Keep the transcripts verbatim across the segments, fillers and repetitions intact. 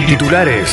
Titulares.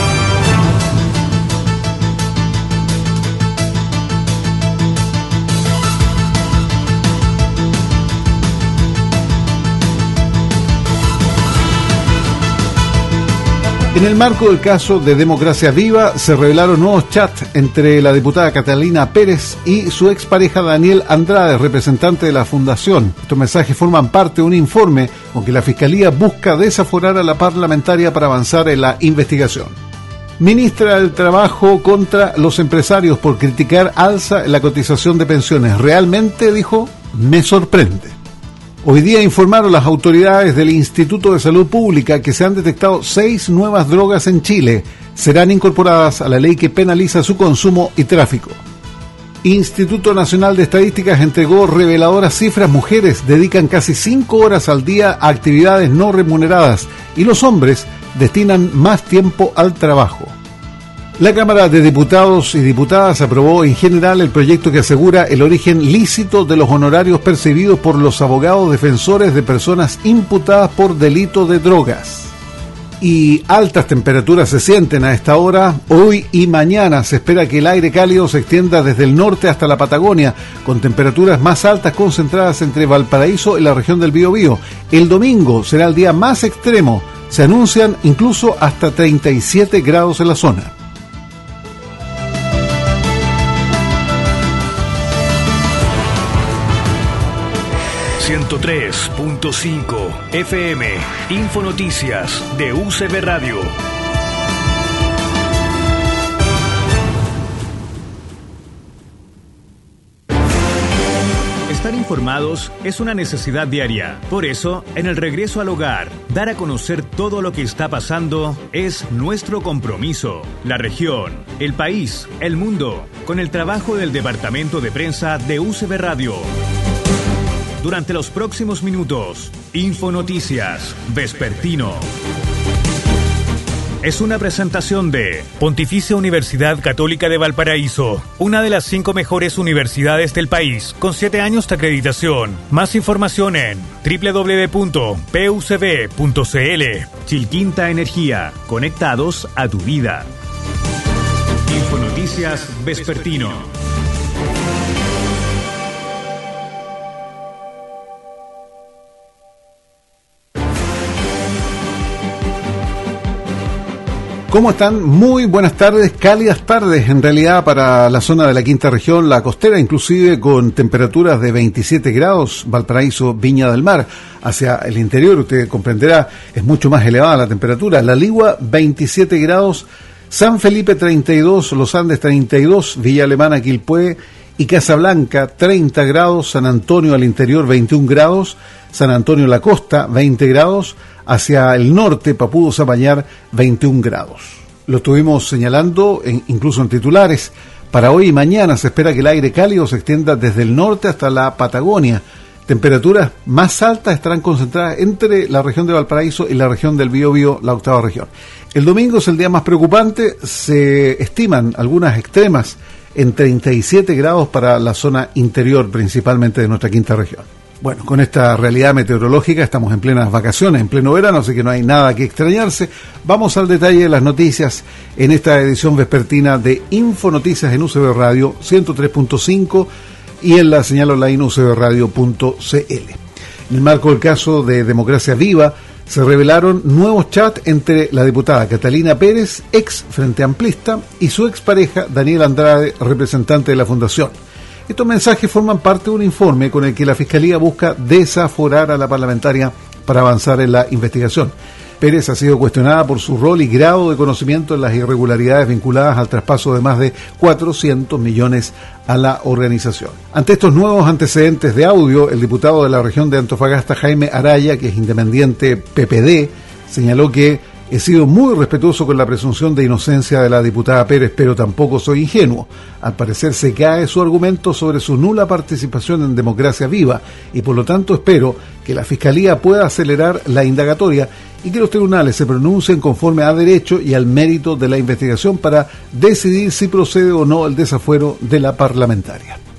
En el marco del caso de Democracia Viva, se revelaron nuevos chats entre la diputada Catalina Pérez y su expareja Daniel Andrade, representante de la Fundación. Estos mensajes forman parte de un informe con que la Fiscalía busca desaforar a la parlamentaria para avanzar en la investigación. Ministra del Trabajo contra los empresarios por criticar alza en la cotización de pensiones. Realmente, dijo, me sorprende. Hoy día informaron las autoridades del Instituto de Salud Pública que se han detectado seis nuevas drogas en Chile. Serán incorporadas a la ley que penaliza su consumo y tráfico. Instituto Nacional de Estadísticas entregó reveladoras cifras. Mujeres dedican casi cinco horas al día a actividades no remuneradas y los hombres destinan más tiempo al trabajo. La Cámara de Diputados y Diputadas aprobó en general el proyecto que asegura el origen lícito de los honorarios percibidos por los abogados defensores de personas imputadas por delito de drogas. Y altas temperaturas se sienten a esta hora. Hoy y mañana se espera que el aire cálido se extienda desde el norte hasta la Patagonia, con temperaturas más altas concentradas entre Valparaíso y la región del Biobío. El domingo será el día más extremo. Se anuncian incluso hasta treinta y siete grados en la zona. ciento tres punto cinco F M, Infonoticias de U C B Radio. Estar informados es una necesidad diaria. Por eso, en el regreso al hogar, dar a conocer todo lo que está pasando es nuestro compromiso. La región, el país, el mundo, con el trabajo del Departamento de Prensa de U C B Radio. Durante los próximos minutos, Infonoticias Vespertino. Es una presentación de Pontificia Universidad Católica de Valparaíso, una de las cinco mejores universidades del país, con siete años de acreditación. Más información en doble u doble u doble u punto p u c b punto c l. Chilquinta Energía, conectados a tu vida. Infonoticias Vespertino. ¿Cómo están? Muy buenas tardes, cálidas tardes en realidad para la zona de la quinta región, la costera, inclusive con temperaturas de veintisiete grados, Valparaíso, Viña del Mar. Hacia el interior, usted comprenderá, es mucho más elevada la temperatura. La Ligua, veintisiete grados, San Felipe, treinta y dos, Los Andes, treinta y dos, Villa Alemana, Quilpué y Casablanca, treinta grados, San Antonio al interior, veintiún grados, San Antonio la costa, veinte grados, hacia el norte, Papudo, Zapallar, veintiún grados. Lo estuvimos señalando en, incluso en titulares. Para hoy y mañana se espera que el aire cálido se extienda desde el norte hasta la Patagonia. Temperaturas más altas estarán concentradas entre la región de Valparaíso y la región del Biobío, la octava región. El domingo es el día más preocupante. Se estiman algunas extremas en treinta y siete grados para la zona interior, principalmente de nuestra quinta región. Bueno, con esta realidad meteorológica estamos en plenas vacaciones, en pleno verano, así que no hay nada que extrañarse. Vamos al detalle de las noticias en esta edición vespertina de Infonoticias en U C B Radio ciento tres punto cinco y en la señal online u c b radio punto c l. En el marco del caso de Democracia Viva, se revelaron nuevos chats entre la diputada Catalina Pérez, ex Frente Amplista, y su expareja Daniel Andrade, representante de la Fundación. Estos mensajes forman parte de un informe con el que la Fiscalía busca desaforar a la parlamentaria para avanzar en la investigación. Pérez ha sido cuestionada por su rol y grado de conocimiento en las irregularidades vinculadas al traspaso de más de cuatrocientos millones a la organización. Ante estos nuevos antecedentes de audio, el diputado de la región de Antofagasta, Jaime Araya, que es independiente P P D, señaló que he sido muy respetuoso con la presunción de inocencia de la diputada Pérez, pero tampoco soy ingenuo. Al parecer se cae su argumento sobre su nula participación en Democracia Viva y por lo tanto espero que la Fiscalía pueda acelerar la indagatoria y que los tribunales se pronuncien conforme a derecho y al mérito de la investigación para decidir si procede o no el desafuero de la parlamentaria.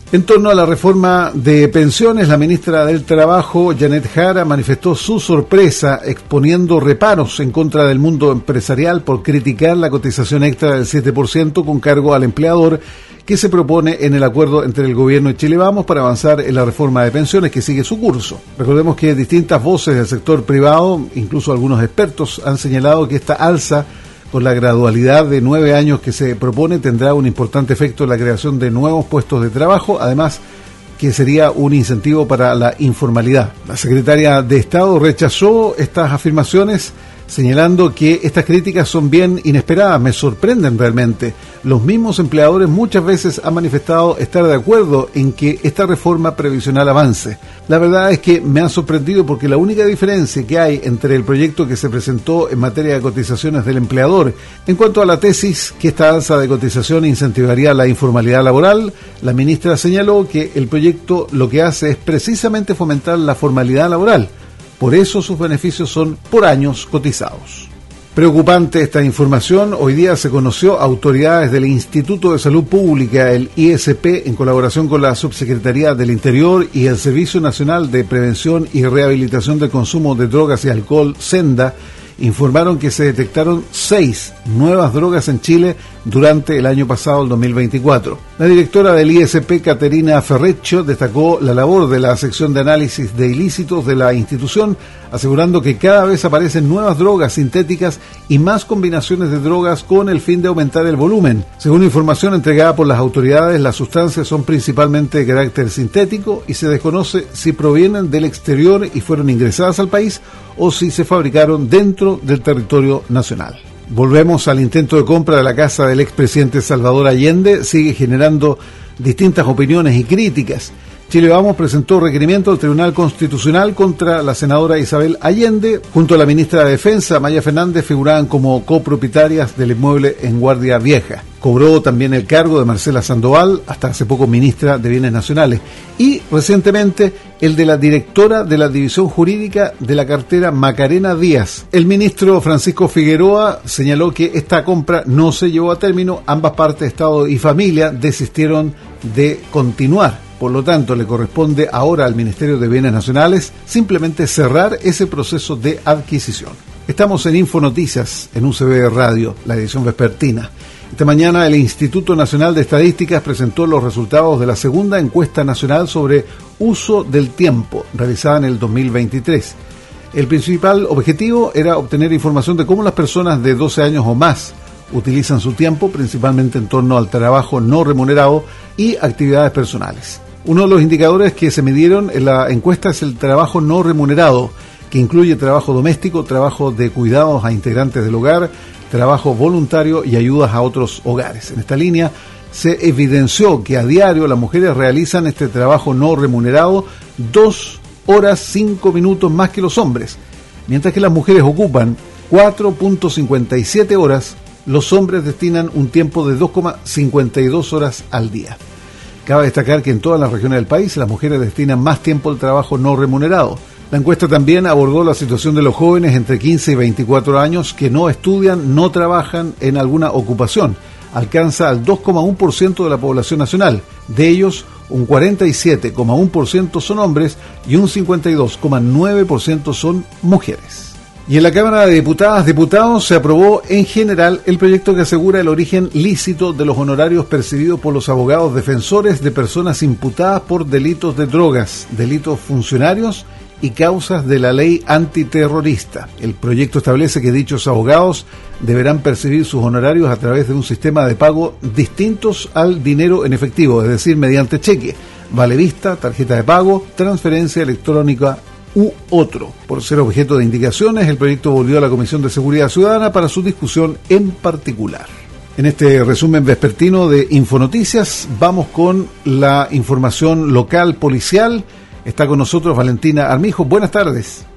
En torno a la reforma de pensiones, la ministra del Trabajo, Janet Jara, manifestó su sorpresa exponiendo reparos en contra del mundo empresarial por criticar la cotización extra del siete por ciento con cargo al empleador que se propone en el acuerdo entre el gobierno y Chile Vamos para avanzar en la reforma de pensiones que sigue su curso. Recordemos que distintas voces del sector privado, incluso algunos expertos, han señalado que esta alza con la gradualidad de nueve años que se propone tendrá un importante efecto en la creación de nuevos puestos de trabajo, además que sería un incentivo para la informalidad. La secretaria de Estado rechazó estas afirmaciones, señalando que estas críticas son bien inesperadas, me sorprenden realmente. Los mismos empleadores muchas veces han manifestado estar de acuerdo en que esta reforma previsional avance. La verdad es que me ha sorprendido porque la única diferencia que hay entre el proyecto que se presentó en materia de cotizaciones del empleador, en cuanto a la tesis que esta alza de cotización incentivaría la informalidad laboral, la ministra señaló que el proyecto lo que hace es precisamente fomentar la formalidad laboral. Por eso sus beneficios son por años cotizados. Preocupante esta información. Hoy día se conoció autoridades del Instituto de Salud Pública, el I S P, en colaboración con la Subsecretaría del Interior y el Servicio Nacional de Prevención y Rehabilitación del Consumo de Drogas y Alcohol, SENDA, informaron que se detectaron seis nuevas drogas en Chile durante el año pasado, el dos mil veinticuatro. La directora del I S P, Caterina Ferreccio, destacó la labor de la sección de análisis de ilícitos de la institución, asegurando que cada vez aparecen nuevas drogas sintéticas y más combinaciones de drogas con el fin de aumentar el volumen. Según información entregada por las autoridades, las sustancias son principalmente de carácter sintético y se desconoce si provienen del exterior y fueron ingresadas al país o si se fabricaron dentro del territorio nacional. Volvemos al intento de compra de la casa del expresidente Salvador Allende. Sigue generando distintas opiniones y críticas. Chile Vamos presentó requerimiento al Tribunal Constitucional contra la senadora Isabel Allende. Junto a la ministra de Defensa, Maya Fernández, figuraban como copropietarias del inmueble en Guardia Vieja. Cobró también el cargo de Marcela Sandoval, hasta hace poco ministra de Bienes Nacionales, y recientemente el de la directora de la División Jurídica de la cartera Macarena Díaz. El ministro Francisco Figueroa señaló que esta compra no se llevó a término, ambas partes, Estado y familia, desistieron de continuar. Por lo tanto, le corresponde ahora al Ministerio de Bienes Nacionales simplemente cerrar ese proceso de adquisición. Estamos en Infonoticias, en U C B Radio, la edición vespertina. Esta mañana el Instituto Nacional de Estadísticas presentó los resultados de la segunda encuesta nacional sobre uso del tiempo, realizada en el dos mil veintitrés. El principal objetivo era obtener información de cómo las personas de doce años o más utilizan su tiempo, principalmente en torno al trabajo no remunerado y actividades personales. Uno de los indicadores que se midieron en la encuesta es el trabajo no remunerado, que incluye trabajo doméstico, trabajo de cuidados a integrantes del hogar, trabajo voluntario y ayudas a otros hogares. En esta línea se evidenció que a diario las mujeres realizan este trabajo no remunerado dos horas cinco minutos más que los hombres, mientras que las mujeres ocupan cuatro punto cincuenta y siete horas, los hombres destinan un tiempo de dos coma cincuenta y dos horas al día. Cabe destacar que en todas las regiones del país las mujeres destinan más tiempo al trabajo no remunerado. La encuesta también abordó la situación de los jóvenes entre quince y veinticuatro años que no estudian, no trabajan en alguna ocupación. Alcanza al dos coma uno por ciento de la población nacional. De ellos, un cuarenta y siete coma uno por ciento son hombres y un cincuenta y dos coma nueve por ciento son mujeres. Y en la Cámara de Diputadas, Diputados, se aprobó en general el proyecto que asegura el origen lícito de los honorarios percibidos por los abogados defensores de personas imputadas por delitos de drogas, delitos funcionarios y causas de la ley antiterrorista. El proyecto establece que dichos abogados deberán percibir sus honorarios a través de un sistema de pago distintos al dinero en efectivo, es decir, mediante cheque, vale vista, tarjeta de pago, transferencia electrónica u otro. Por ser objeto de indicaciones, el proyecto volvió a la Comisión de Seguridad Ciudadana para su discusión en particular. En este resumen vespertino de Infonoticias, vamos con la información local policial. Está con nosotros Valentina Armijo. Buenas tardes.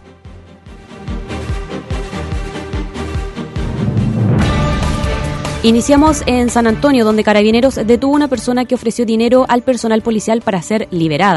Iniciamos en San Antonio, donde Carabineros detuvo a una persona que ofreció dinero al personal policial para ser liberada.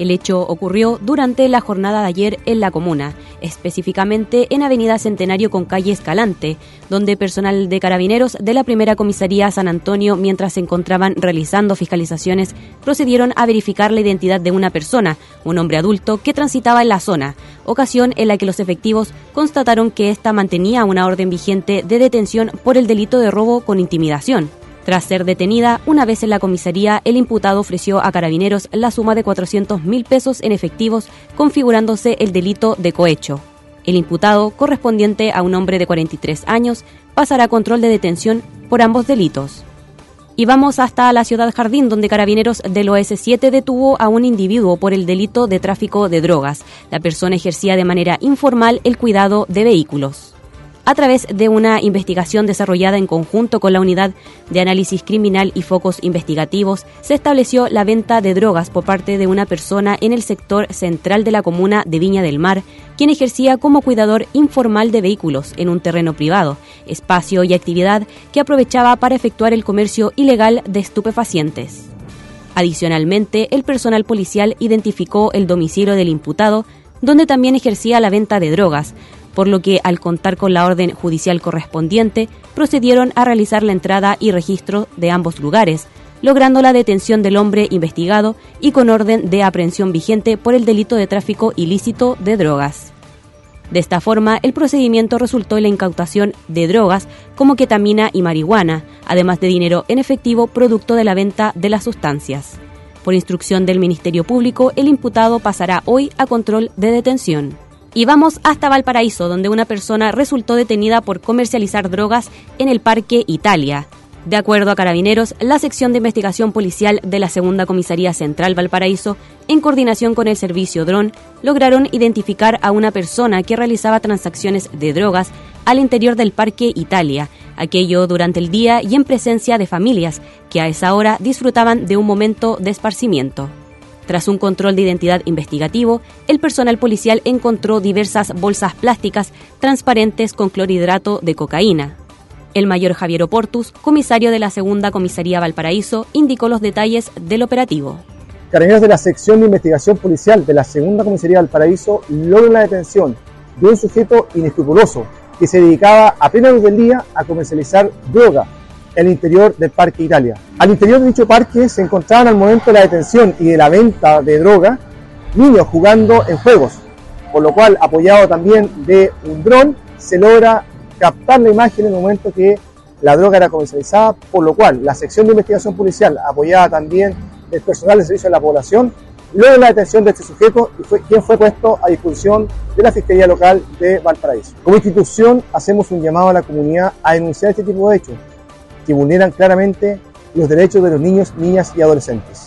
El hecho ocurrió durante la jornada de ayer en la comuna, específicamente en Avenida Centenario con calle Escalante, donde personal de Carabineros de la Primera Comisaría San Antonio, mientras se encontraban realizando fiscalizaciones, procedieron a verificar la identidad de una persona, un hombre adulto que transitaba en la zona, ocasión en la que los efectivos constataron que ésta mantenía una orden vigente de detención por el delito de robo con intimidación. Tras ser detenida, una vez en la comisaría, el imputado ofreció a Carabineros la suma de cuatrocientos mil pesos en efectivos, configurándose el delito de cohecho. El imputado, correspondiente a un hombre de cuarenta y tres años, pasará a control de detención por ambos delitos. Y vamos hasta la ciudad Jardín, donde Carabineros del O S siete detuvo a un individuo por el delito de tráfico de drogas. La persona ejercía de manera informal el cuidado de vehículos. A través de una investigación desarrollada en conjunto con la Unidad de Análisis Criminal y Focos Investigativos, se estableció la venta de drogas por parte de una persona en el sector central de la comuna de Viña del Mar, quien ejercía como cuidador informal de vehículos en un terreno privado, espacio y actividad que aprovechaba para efectuar el comercio ilegal de estupefacientes. Adicionalmente, el personal policial identificó el domicilio del imputado, donde también ejercía la venta de drogas, por lo que, al contar con la orden judicial correspondiente, procedieron a realizar la entrada y registro de ambos lugares, logrando la detención del hombre investigado y con orden de aprehensión vigente por el delito de tráfico ilícito de drogas. De esta forma, el procedimiento resultó en la incautación de drogas como ketamina y marihuana, además de dinero en efectivo producto de la venta de las sustancias. Por instrucción del Ministerio Público, el imputado pasará hoy a control de detención. Y vamos hasta Valparaíso, donde una persona resultó detenida por comercializar drogas en el Parque Italia. De acuerdo a Carabineros, la sección de investigación policial de la Segunda Comisaría Central Valparaíso, en coordinación con el servicio Dron, lograron identificar a una persona que realizaba transacciones de drogas al interior del Parque Italia, aquello durante el día y en presencia de familias que a esa hora disfrutaban de un momento de esparcimiento. Tras un control de identidad investigativo, el personal policial encontró diversas bolsas plásticas transparentes con clorhidrato de cocaína. El mayor Javier Oportus, comisario de la Segunda Comisaría Valparaíso, indicó los detalles del operativo. Carabineros de la sección de investigación policial de la Segunda Comisaría Valparaíso logran la detención de un sujeto inescrupuloso que se dedicaba a plena luz del día a comercializar droga en el interior del Parque Italia. Al interior de dicho parque se encontraban al momento de la detención y de la venta de droga niños jugando en juegos, por lo cual, apoyado también de un dron, se logra captar la imagen en el momento que la droga era comercializada, por lo cual la sección de investigación policial, apoyada también del personal de servicio de la población, logra la detención de este sujeto y fue quien fue puesto a disposición de la Fiscalía Local de Valparaíso. Como institución hacemos un llamado a la comunidad a denunciar este tipo de hechos que vulneran claramente los derechos de los niños, niñas y adolescentes.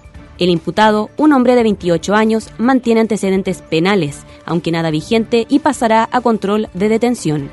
El imputado, un hombre de veintiocho años, mantiene antecedentes penales, aunque nada vigente, y pasará a control de detención.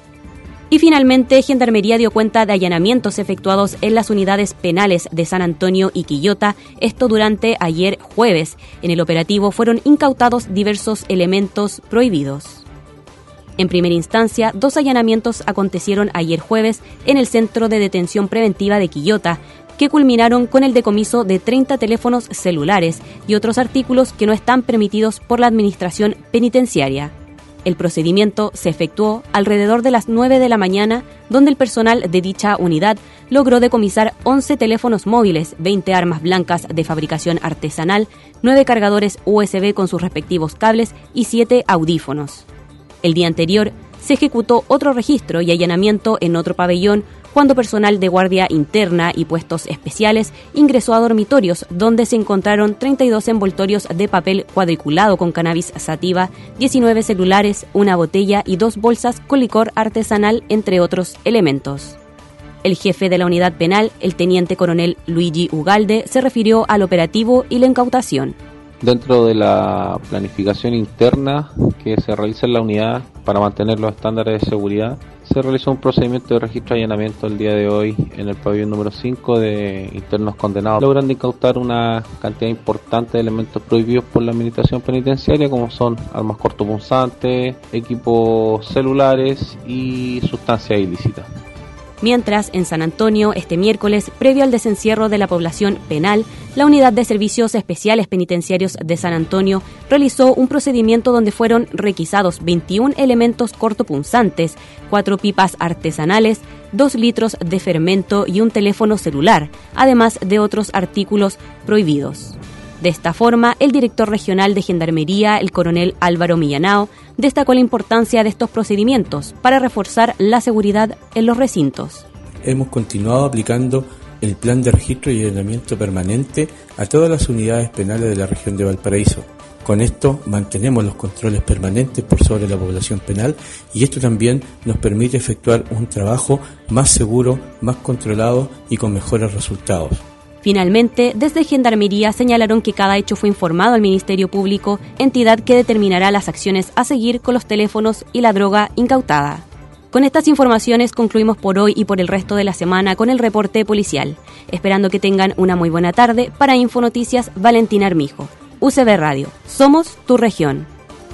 Y finalmente, Gendarmería dio cuenta de allanamientos efectuados en las unidades penales de San Antonio y Quillota, esto durante ayer jueves. En el operativo fueron incautados diversos elementos prohibidos. En primera instancia, dos allanamientos acontecieron ayer jueves en el Centro de Detención Preventiva de Quillota, que culminaron con el decomiso de treinta teléfonos celulares y otros artículos que no están permitidos por la Administración Penitenciaria. El procedimiento se efectuó alrededor de las nueve de la mañana, donde el personal de dicha unidad logró decomisar once teléfonos móviles, veinte armas blancas de fabricación artesanal, nueve cargadores U S B con sus respectivos cables y siete audífonos. El día anterior se ejecutó otro registro y allanamiento en otro pabellón cuando personal de guardia interna y puestos especiales ingresó a dormitorios donde se encontraron treinta y dos envoltorios de papel cuadriculado con cannabis sativa, diecinueve celulares, una botella y dos bolsas con licor artesanal, entre otros elementos. El jefe de la unidad penal, el teniente coronel Luigi Ugalde, se refirió al operativo y la incautación. Dentro de la planificación interna que se realiza en la unidad para mantener los estándares de seguridad, se realizó un procedimiento de registro y allanamiento el día de hoy en el pabellón número cinco de internos condenados, logrando incautar una cantidad importante de elementos prohibidos por la administración penitenciaria, como son armas cortopunzantes, equipos celulares y sustancias ilícitas. Mientras, en San Antonio, este miércoles, previo al desencierro de la población penal, la Unidad de Servicios Especiales Penitenciarios de San Antonio realizó un procedimiento donde fueron requisados veintiún elementos cortopunzantes, cuatro pipas artesanales, dos litros de fermento y un teléfono celular, además de otros artículos prohibidos. De esta forma, el director regional de Gendarmería, el coronel Álvaro Millanao, destacó la importancia de estos procedimientos para reforzar la seguridad en los recintos. Hemos continuado aplicando el plan de registro y allanamiento permanente a todas las unidades penales de la región de Valparaíso. Con esto mantenemos los controles permanentes por sobre la población penal y esto también nos permite efectuar un trabajo más seguro, más controlado y con mejores resultados. Finalmente, desde Gendarmería señalaron que cada hecho fue informado al Ministerio Público, entidad que determinará las acciones a seguir con los teléfonos y la droga incautada. Con estas informaciones concluimos por hoy y por el resto de la semana con el reporte policial. Esperando que tengan una muy buena tarde, para Infonoticias, Valentina Armijo. U C B Radio. Somos tu región.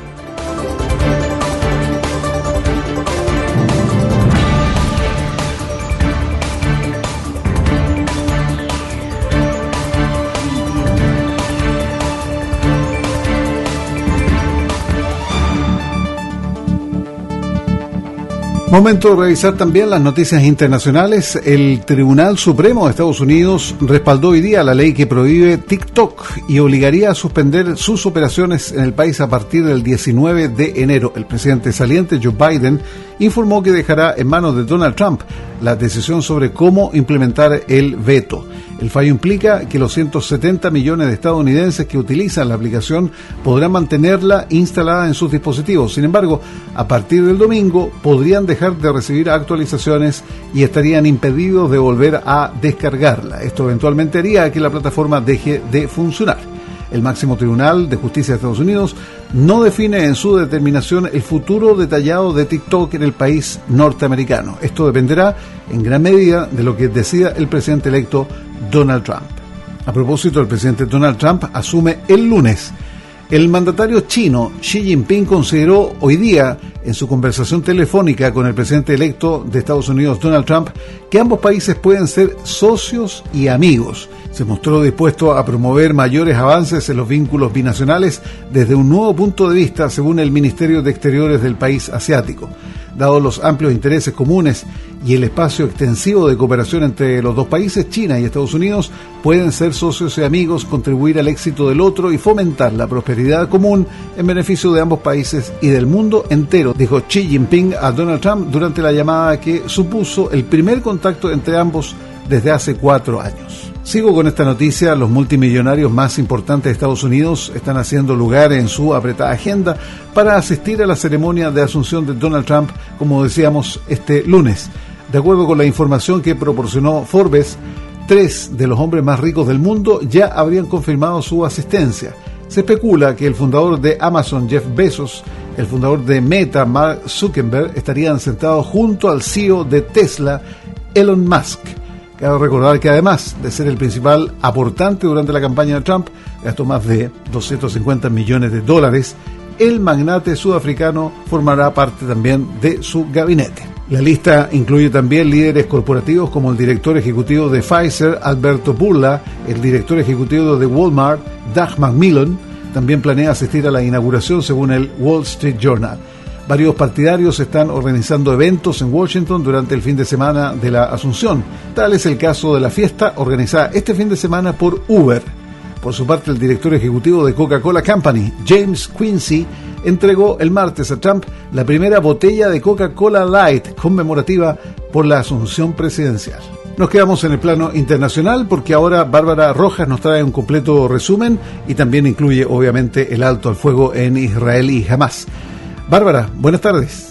Momento de revisar también las noticias internacionales. El Tribunal Supremo de Estados Unidos respaldó hoy día la ley que prohíbe TikTok y obligaría a suspender sus operaciones en el país a partir del diecinueve de enero. El presidente saliente Joe Biden informó que dejará en manos de Donald Trump la decisión sobre cómo implementar el veto. El fallo implica que los ciento setenta millones de estadounidenses que utilizan la aplicación podrán mantenerla instalada en sus dispositivos. Sin embargo, a partir del domingo podrían dejar de recibir actualizaciones y estarían impedidos de volver a descargarla. Esto eventualmente haría que la plataforma deje de funcionar. El máximo tribunal de justicia de Estados Unidos no define en su determinación el futuro detallado de TikTok en el país norteamericano. Esto dependerá en gran medida de lo que decida el presidente electo Donald Trump. A propósito, el presidente Donald Trump asume el lunes. El mandatario chino Xi Jinping consideró hoy día, en su conversación telefónica con el presidente electo de Estados Unidos, Donald Trump, que ambos países pueden ser socios y amigos. Se mostró dispuesto a promover mayores avances en los vínculos binacionales desde un nuevo punto de vista, según el Ministerio de Exteriores del país asiático. Dados los amplios intereses comunes y el espacio extensivo de cooperación entre los dos países, China y Estados Unidos pueden ser socios y amigos, contribuir al éxito del otro y fomentar la prosperidad común en beneficio de ambos países y del mundo entero, dijo Xi Jinping a Donald Trump durante la llamada que supuso el primer contacto entre ambos desde hace cuatro años. Sigo con esta noticia. Los multimillonarios más importantes de Estados Unidos están haciendo lugar en su apretada agenda para asistir a la ceremonia de asunción de Donald Trump, como decíamos, este lunes. De acuerdo con la información que proporcionó Forbes, tres de los hombres más ricos del mundo ya habrían confirmado su asistencia. Se especula que el fundador de Amazon, Jeff Bezos, el fundador de Meta, Mark Zuckerberg, estarían sentados junto al C E O de Tesla, Elon Musk. Cabe recordar que además de ser el principal aportante durante la campaña de Trump, gastó más de doscientos cincuenta millones de dólares, el magnate sudafricano formará parte también de su gabinete. La lista incluye también líderes corporativos como el director ejecutivo de Pfizer, Alberto Burla, el director ejecutivo de Walmart, Doug McMillon. También planea asistir a la inauguración, según el Wall Street Journal. Varios partidarios están organizando eventos en Washington durante el fin de semana de la Asunción. Tal es el caso de la fiesta organizada este fin de semana por Uber. Por su parte, el director ejecutivo de Coca-Cola Company, James Quincy, entregó el martes a Trump la primera botella de Coca-Cola Light conmemorativa por la asunción presidencial. Nos quedamos en el plano internacional porque ahora Bárbara Rojas nos trae un completo resumen y también incluye obviamente el alto al fuego en Israel y Hamás. Bárbara, buenas tardes.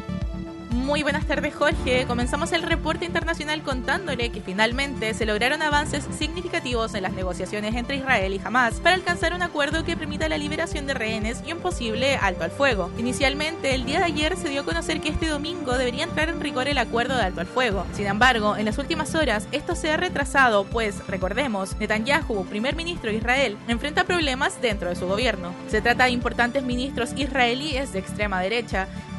Muy buenas tardes, Jorge. Comenzamos el reporte internacional contándole que finalmente se lograron avances significativos en las negociaciones entre Israel y Hamás para alcanzar un acuerdo que permita la liberación de rehenes y un posible alto al fuego. Inicialmente, el día de ayer se dio a conocer que este domingo debería entrar en rigor el acuerdo de alto al fuego. Sin embargo, en las últimas horas esto se ha retrasado, pues, recordemos, Netanyahu, primer ministro de Israel, enfrenta problemas dentro de su gobierno. Se trata de importantes ministros israelíes de extrema derecha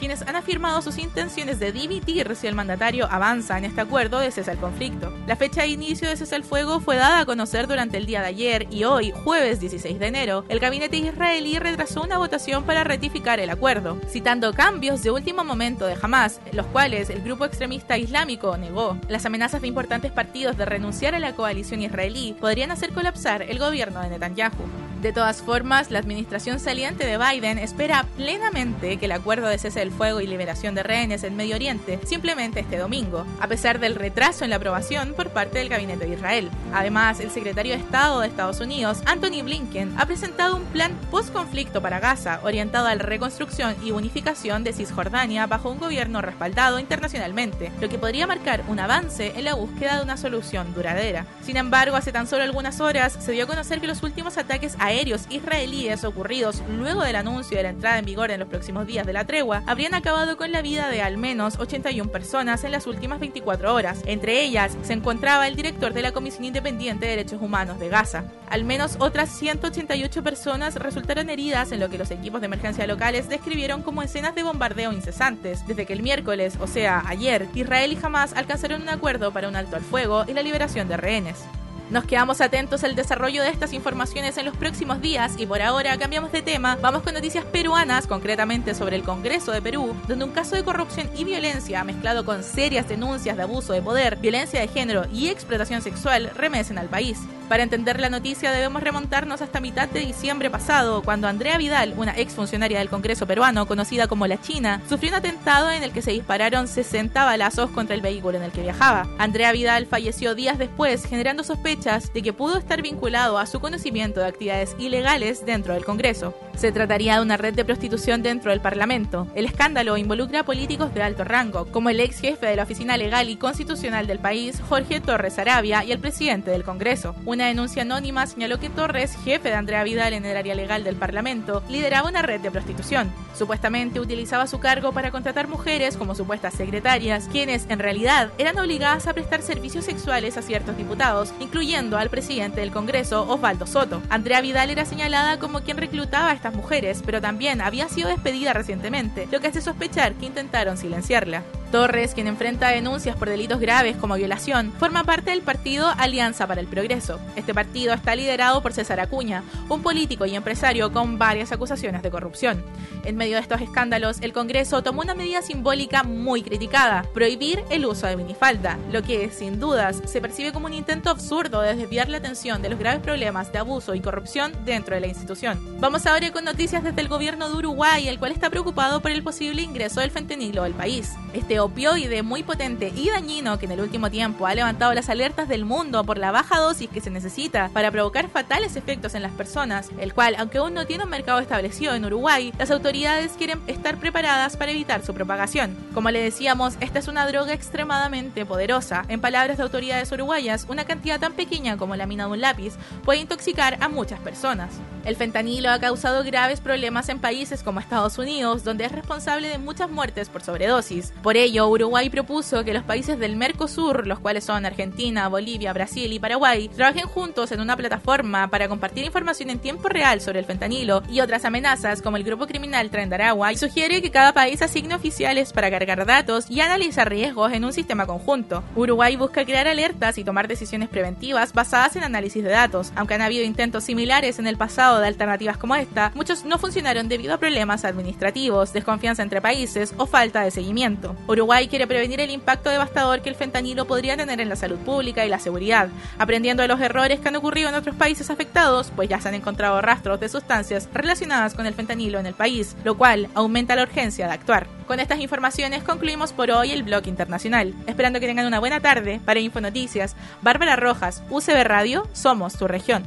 quienes han afirmado sus intenciones de dimitir si el mandatario avanza en este acuerdo de cese al conflicto. La fecha de inicio de cese al fuego fue dada a conocer durante el día de ayer y hoy, jueves dieciséis de enero, el gabinete israelí retrasó una votación para ratificar el acuerdo, citando cambios de último momento de Hamas, los cuales el grupo extremista islámico negó. Las amenazas de importantes partidos de renunciar a la coalición israelí podrían hacer colapsar el gobierno de Netanyahu. De todas formas, la administración saliente de Biden espera plenamente que el acuerdo de cese del fuego y liberación de rehenes en Medio Oriente simplemente este domingo, a pesar del retraso en la aprobación por parte del gabinete de Israel. Además, el secretario de Estado de Estados Unidos, Anthony Blinken, ha presentado un plan post-conflicto para Gaza, orientado a la reconstrucción y unificación de Cisjordania bajo un gobierno respaldado internacionalmente, lo que podría marcar un avance en la búsqueda de una solución duradera. Sin embargo, hace tan solo algunas horas se dio a conocer que los últimos ataques a aéreos israelíes ocurridos luego del anuncio de la entrada en vigor en los próximos días de la tregua habrían acabado con la vida de al menos ochenta y una personas en las últimas veinticuatro horas. Entre ellas se encontraba el director de la Comisión Independiente de Derechos Humanos de Gaza. Al menos otras ciento ochenta y ocho personas resultaron heridas en lo que los equipos de emergencia locales describieron como escenas de bombardeo incesantes, desde que el miércoles, o sea, ayer, Israel y Hamas alcanzaron un acuerdo para un alto al fuego y la liberación de rehenes. Nos quedamos atentos al desarrollo de estas informaciones en los próximos días y por ahora cambiamos de tema. Vamos con noticias peruanas, concretamente sobre el Congreso de Perú, donde un caso de corrupción y violencia mezclado con serias denuncias de abuso de poder, violencia de género y explotación sexual remecen al país. Para entender la noticia debemos remontarnos hasta mitad de diciembre pasado, cuando Andrea Vidal, una exfuncionaria del Congreso peruano conocida como La China, sufrió un atentado en el que se dispararon sesenta balazos contra el vehículo en el que viajaba. Andrea Vidal falleció días después, generando sospechas de que pudo estar vinculado a su conocimiento de actividades ilegales dentro del Congreso. Se trataría de una red de prostitución dentro del Parlamento. El escándalo involucra a políticos de alto rango, como el ex jefe de la Oficina Legal y Constitucional del país, Jorge Torres Arabia, y el presidente del Congreso. Una denuncia anónima señaló que Torres, jefe de Andrea Vidal en el área legal del Parlamento, lideraba una red de prostitución. Supuestamente utilizaba su cargo para contratar mujeres como supuestas secretarias, quienes en realidad eran obligadas a prestar servicios sexuales a ciertos diputados, incluyendo al presidente del Congreso, Osvaldo Soto. Andrea Vidal era señalada como quien reclutaba a estas mujeres, pero también había sido despedida recientemente, lo que hace sospechar que intentaron silenciarla. Torres, quien enfrenta denuncias por delitos graves como violación, forma parte del partido Alianza para el Progreso. Este partido está liderado por César Acuña, un político y empresario con varias acusaciones de corrupción. En medio de estos escándalos, el Congreso tomó una medida simbólica muy criticada: prohibir el uso de minifalda, lo que, sin dudas, se percibe como un intento absurdo de desviar la atención de los graves problemas de abuso y corrupción dentro de la institución. Vamos ahora con noticias desde el gobierno de Uruguay, el cual está preocupado por el posible ingreso del fentanilo al país. Este opioide muy potente y dañino que en el último tiempo ha levantado las alertas del mundo por la baja dosis que se necesita para provocar fatales efectos en las personas, el cual, aunque aún no tiene un mercado establecido en Uruguay, las autoridades quieren estar preparadas para evitar su propagación. Como le decíamos, esta es una droga extremadamente poderosa. En palabras de autoridades uruguayas, una cantidad tan pequeña como la mina de un lápiz puede intoxicar a muchas personas. El fentanilo ha causado graves problemas en países como Estados Unidos, donde es responsable de muchas muertes por sobredosis. Por ello, Uruguay propuso que los países del Mercosur, los cuales son Argentina, Bolivia, Brasil y Paraguay, trabajen juntos en una plataforma para compartir información en tiempo real sobre el fentanilo y otras amenazas como el grupo criminal Tren de Aragua, y sugiere que cada país asigne oficiales para cargar datos y analizar riesgos en un sistema conjunto. Uruguay busca crear alertas y tomar decisiones preventivas basadas en análisis de datos. Aunque han habido intentos similares en el pasado de alternativas como esta, muchos no funcionaron debido a problemas administrativos, desconfianza entre países o falta de seguimiento. Uruguay quiere prevenir el impacto devastador que el fentanilo podría tener en la salud pública y la seguridad, aprendiendo de los errores que han ocurrido en otros países afectados, pues ya se han encontrado rastros de sustancias relacionadas con el fentanilo en el país, lo cual aumenta la urgencia de actuar. Con estas informaciones concluimos por hoy el Blog Internacional, esperando que tengan una buena tarde. Para Infonoticias, Bárbara Rojas, U C B Radio, somos tu región.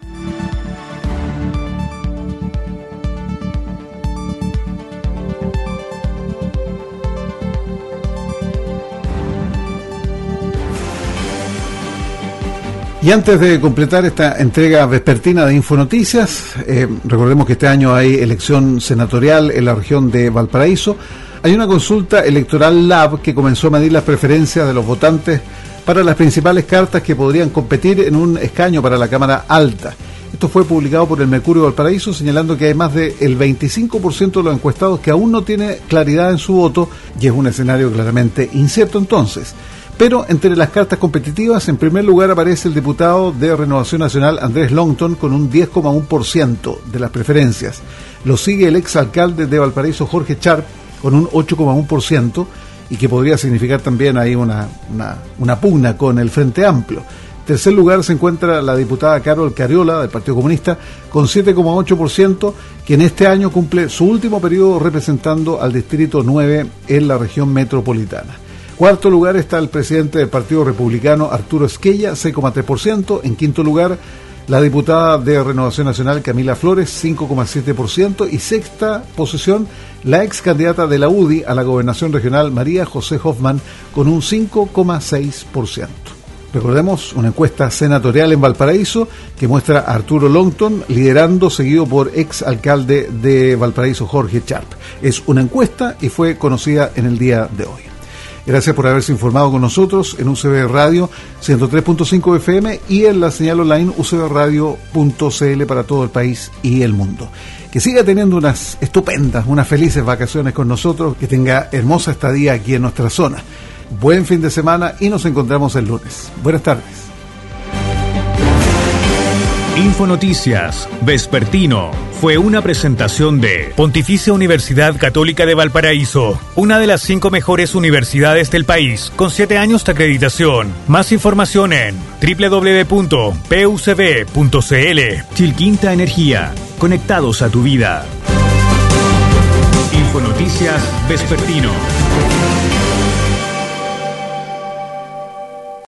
Y antes de completar esta entrega vespertina de Infonoticias, eh, recordemos que este año hay elección senatorial en la región de Valparaíso. Hay una consulta electoral Lab que comenzó a medir las preferencias de los votantes para las principales cartas que podrían competir en un escaño para la Cámara Alta. Esto fue publicado por el Mercurio Valparaíso, señalando que hay más del veinticinco por ciento de los encuestados que aún no tiene claridad en su voto, y es un escenario claramente incierto entonces. Pero entre las cartas competitivas, en primer lugar aparece el diputado de Renovación Nacional, Andrés Longton, con un diez coma uno por ciento de las preferencias. Lo sigue el exalcalde de Valparaíso, Jorge Sharp, con un ocho coma uno por ciento, y que podría significar también ahí una, una, una pugna con el Frente Amplio. En tercer lugar se encuentra la diputada Carol Cariola, del Partido Comunista, con siete coma ocho por ciento, que en este año cumple su último periodo representando al Distrito nueve en la región metropolitana. Cuarto lugar está el presidente del Partido Republicano, Arturo Esquella, seis coma tres por ciento. En quinto lugar, la diputada de Renovación Nacional, Camila Flores, cinco coma siete por ciento. Y sexta posición, la ex candidata de la U D I a la gobernación regional, María José Hoffman, con un cinco coma seis por ciento. Recordemos una encuesta senatorial en Valparaíso que muestra a Arturo Longton liderando, seguido por ex alcalde de Valparaíso, Jorge Sharp. Es una encuesta y fue conocida en el día de hoy. Gracias por haberse informado con nosotros en U C B Radio ciento tres punto cinco F M y en la señal online u c b radio punto c l para todo el país y el mundo. Que siga teniendo unas estupendas, unas felices vacaciones con nosotros, que tenga hermosa estadía aquí en nuestra zona. Buen fin de semana y nos encontramos el lunes. Buenas tardes. Infonoticias Vespertino fue una presentación de Pontificia Universidad Católica de Valparaíso, una de las cinco mejores universidades del país, con siete años de acreditación. Más información en doble u doble u doble u punto p u c b punto c l. Chilquinta Energía, conectados a tu vida. Infonoticias Vespertino.